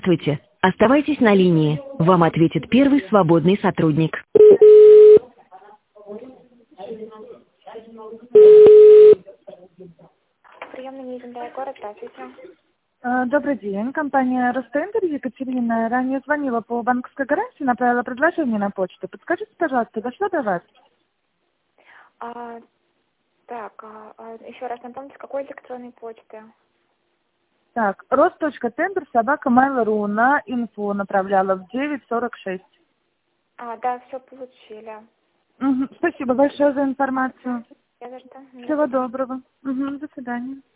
Здравствуйте. Оставайтесь на линии. Вам ответит первый свободный сотрудник. Приемный Нижний город, здравствуйте. Добрый день. Компания Ростендер, Екатерина. Ранее звонила по банковской гарантии, направила предложение на почту. Подскажите, пожалуйста, дошло до вас? Еще раз напомните, с какой электронной почты? Так, rost.tender@mail.ru на инфо направляла в 9:46. Да, все получили. Спасибо большое за информацию. Не за что. Всего доброго. До свидания.